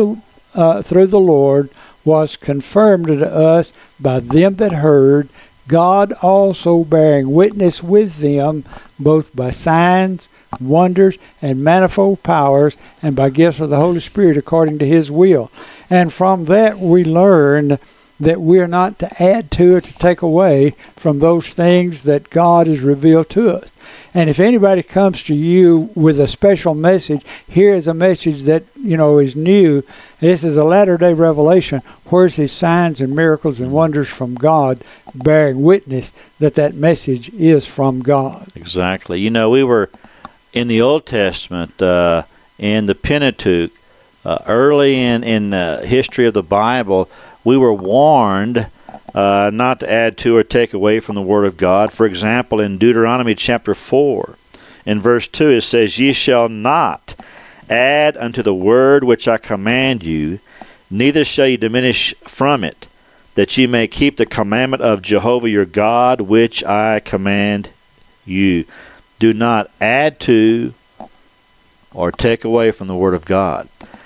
the Lord, was confirmed unto us by them that heard, God also bearing witness with them, both by signs, wonders, and manifold powers, and by gifts of the Holy Spirit according to his will." And from that we learn that we're not to add to or to take away from those things that God has revealed to us. And if anybody comes to you with a special message, here is a message that, is new. This is a latter-day revelation. Where's his signs and miracles and wonders from God bearing witness that that message is from God? Exactly. We were in the Old Testament, in the Pentateuch, early in history of the Bible, we were warned not to add to or take away from the Word of God. For example, in Deuteronomy chapter 4, in verse 2, it says, "Ye shall not add unto the word which I command you, neither shall ye diminish from it, that ye may keep the commandment of Jehovah your God, which I command you." Do not add to or take away from the Word of God.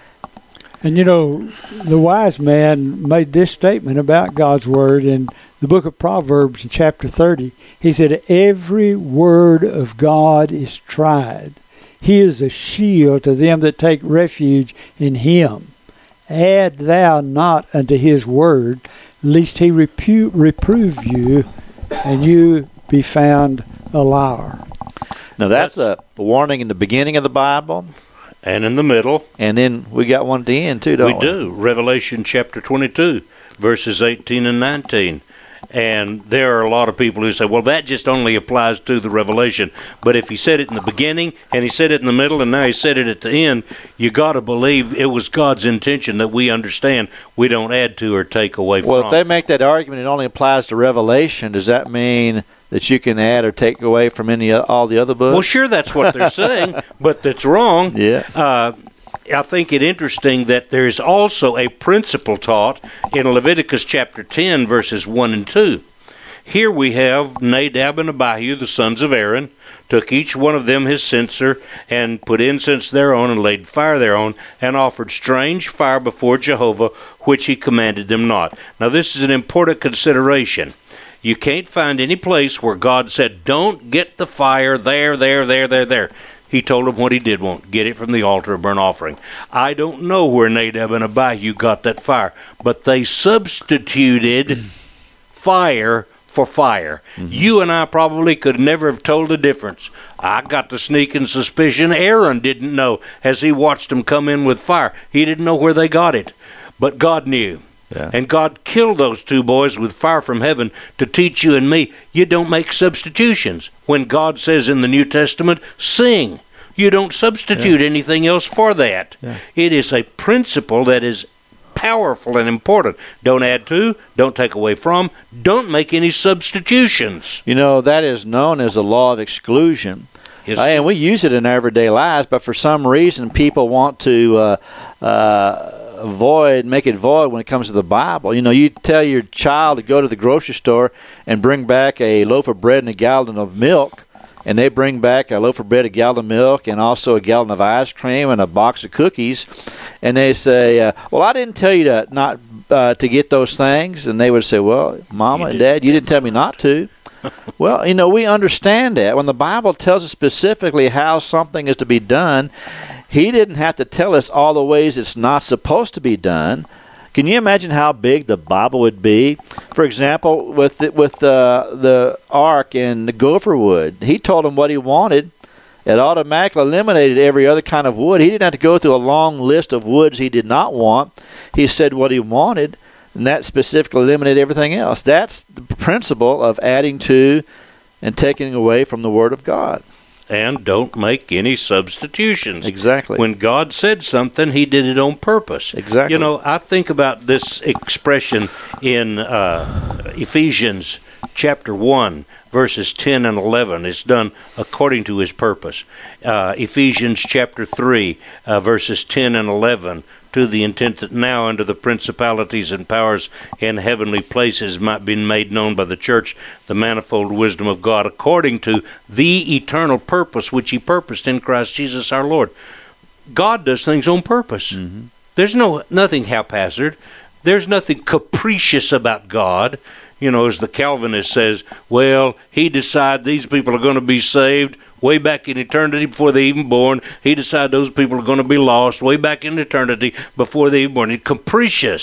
And the wise man made this statement about God's Word in the book of Proverbs in chapter 30. He said, "Every word of God is tried. He is a shield to them that take refuge in him. Add thou not unto his word, lest he reprove you, and you be found a liar." Now that's a warning in the beginning of the Bible. And in the middle. And then we got one at the end too, don't we? We do. Revelation chapter 22, verses 18 and 19. And there are a lot of people who say, well, that just only applies to the Revelation. But if he said it in the beginning, and he said it in the middle, and now he said it at the end, you got to believe it was God's intention that we understand we don't add to or take away from. Well, if they make that argument it only applies to Revelation, does that mean that you can add or take away from all the other books? Well, sure, that's what they're saying, but that's wrong. Yeah. I think it interesting that there's also a principle taught in Leviticus chapter 10, verses 1 and 2. Here we have Nadab and Abihu, the sons of Aaron, took each one of them his censer, and put incense thereon, and laid fire thereon, and offered strange fire before Jehovah, which he commanded them not. Now this is an important consideration. You can't find any place where God said, don't get the fire there. He told them what he did want. Get it from the altar of burnt offering. I don't know where Nadab and Abihu got that fire, but they substituted fire for fire. Mm-hmm. You and I probably could never have told the difference. I got the sneaking suspicion Aaron didn't know as he watched them come in with fire. He didn't know where they got it, but God knew. Yeah. And God killed those two boys with fire from heaven to teach you and me, you don't make substitutions. When God says in the New Testament, sing, you don't substitute anything else for that. Yeah. It is a principle that is powerful and important. Don't add to, don't take away from, don't make any substitutions. That is known as the law of exclusion. Yes. And we use it in our everyday lives, but for some reason people want to make it void when it comes to the Bible. You tell your child to go to the grocery store and bring back a loaf of bread and a gallon of milk, and they bring back a loaf of bread, a gallon of milk, and also a gallon of ice cream and a box of cookies, and they say, well, I didn't tell you to not to get those things. And they would say, well, Mama and Dad, you didn't tell me not to. Well, we understand that. When the Bible tells us specifically how something is to be done, he didn't have to tell us all the ways it's not supposed to be done. Can you imagine how big the Bible would be? For example, with the ark and the gopher wood, he told them what he wanted. It automatically eliminated every other kind of wood. He didn't have to go through a long list of woods he did not want. He said what he wanted, and that specifically eliminated everything else. That's the principle of adding to and taking away from the Word of God. And don't make any substitutions. Exactly. When God said something, he did it on purpose. Exactly. I think about this expression in Ephesians chapter 1, verses 10 and 11. It's done according to his purpose. Ephesians chapter 3, verses 10 and 11, to the intent that now under the principalities and powers in heavenly places might be made known by the church the manifold wisdom of God according to the eternal purpose which he purposed in Christ Jesus our Lord. God does things on purpose. Mm-hmm. There's nothing haphazard. There's nothing capricious about God. As the Calvinist says, well, he decided these people are going to be saved way back in eternity before they even born. He decided those people are going to be lost way back in eternity before they even born. It's capricious.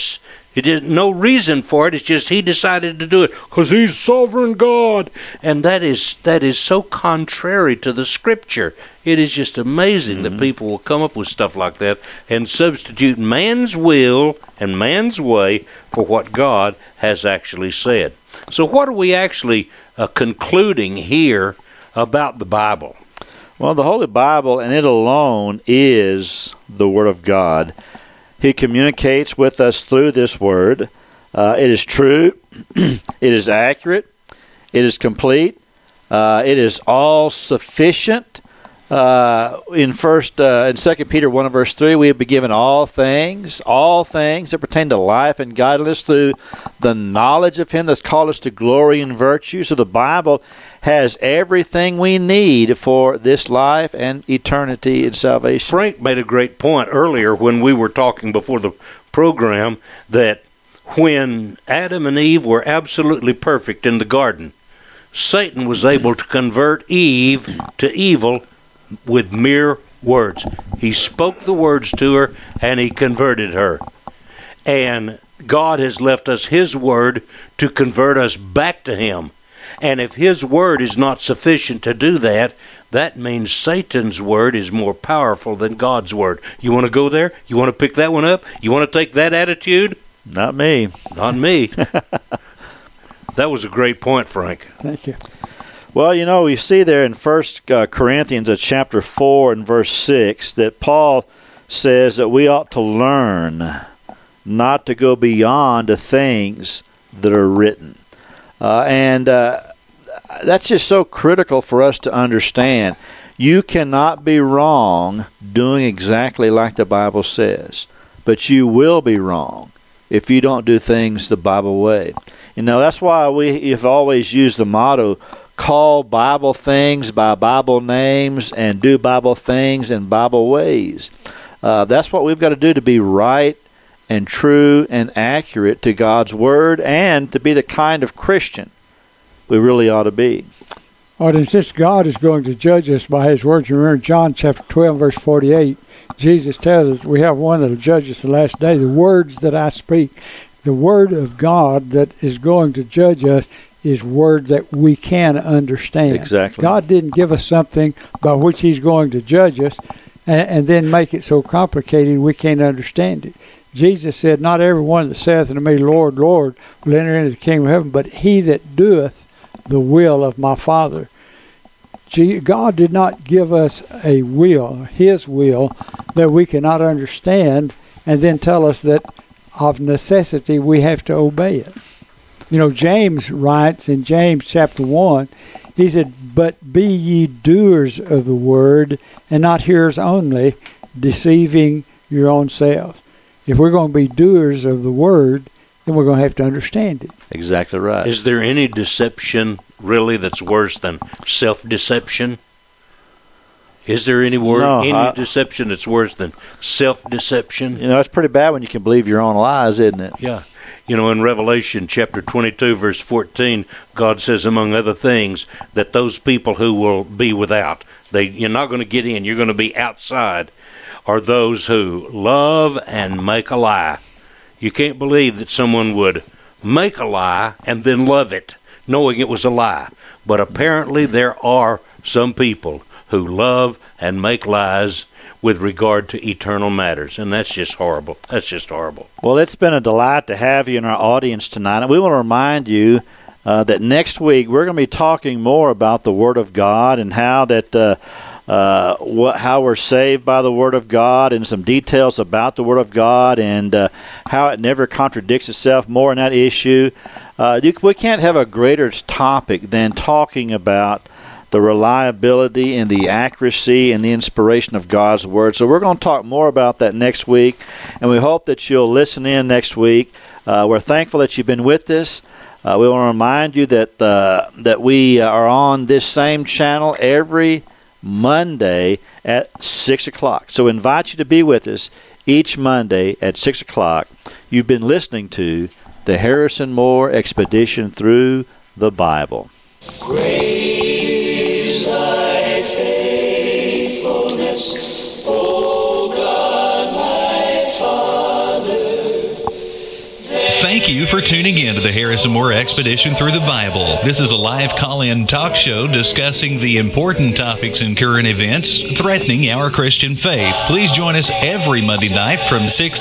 It is no reason for it. It's just he decided to do it because he's sovereign God. And that is so contrary to the Scripture. It is just amazing that people will come up with stuff like that and substitute man's will and man's way for what God has actually said. So what are we actually concluding here about the Bible? Well, the Holy Bible and it alone is the Word of God. He communicates with us through this Word. It is true. It is accurate. It is complete. It is all sufficient. In 2 Peter 1 and verse 3, we have been given all things that pertain to life and godliness through the knowledge of Him that's called us to glory and virtue. So the Bible has everything we need for this life and eternity and salvation. Frank made a great point earlier when we were talking before the program that when Adam and Eve were absolutely perfect in the garden, Satan was able to convert Eve to evil with mere words. He spoke the words to her and he converted her. And God has left us His Word to convert us back to Him. And if His Word is not sufficient to do that, that means Satan's Word is more powerful than God's Word. You want to go there? You want to pick that one up? You want to take that attitude? Not me. Not me. That was a great point, Frank. Thank you. Well, you know, we see there in 1 Corinthians chapter 4 and verse 6 that Paul says that we ought to learn not to go beyond the things that are written. And that's just so critical for us to understand. You cannot be wrong doing exactly like the Bible says, but you will be wrong if you don't do things the Bible way. You know, that's why we have always used the motto, call Bible things by Bible names and do Bible things in Bible ways. That's what we've got to do to be right and true and accurate to God's Word and to be the kind of Christian we really ought to be. All right, and since God is going to judge us by His words, remember John chapter 12, verse 48, Jesus tells us we have one that will judge us the last day. The words that I speak, the Word of God that is going to judge us is word that we can understand. Exactly. God didn't give us something by which He's going to judge us and then make it so complicated we can't understand it. Jesus said, not every one that saith unto me, Lord, Lord, will enter into the kingdom of heaven, but he that doeth the will of my Father. God did not give us a will, His will, that we cannot understand and then tell us that of necessity we have to obey it. You know, James writes in James chapter 1, he said, but be ye doers of the word, and not hearers only, deceiving your own selves. If we're going to be doers of the word, then we're going to have to understand it. Exactly right. Is there any deception really that's worse than self-deception? Is there any deception that's worse than self-deception? You know, it's pretty bad when you can believe your own lies, isn't it? Yeah. You know, in Revelation chapter 22, verse 14, God says, among other things, that those people who will be without, you're not going to get in, you're going to be outside, are those who love and make a lie. You can't believe that someone would make a lie and then love it, knowing it was a lie. But apparently there are some people who love and make lies with regard to eternal matters, and that's just horrible. That's just horrible. Well, it's been a delight to have you in our audience tonight, and we want to remind you that next week we're going to be talking more about the Word of God and how that how we're saved by the Word of God, and some details about the Word of God, and how it never contradicts itself. More on that issue. We can't have a greater topic than talking about the reliability and the accuracy and the inspiration of God's Word. So we're going to talk more about that next week, and we hope that you'll listen in next week. We're thankful that you've been with us. We want to remind you that we are on this same channel every Monday at 6 o'clock. So we invite you to be with us each Monday at 6 o'clock. You've been listening to the Harrison Moore Expedition Through the Bible. Great is thy faithfulness, O God, my Father. Thank you for tuning in to the Harrison Moore Expedition Through the Bible. This is a live call-in talk show discussing the important topics and current events threatening our Christian faith. Please join us every Monday night from 6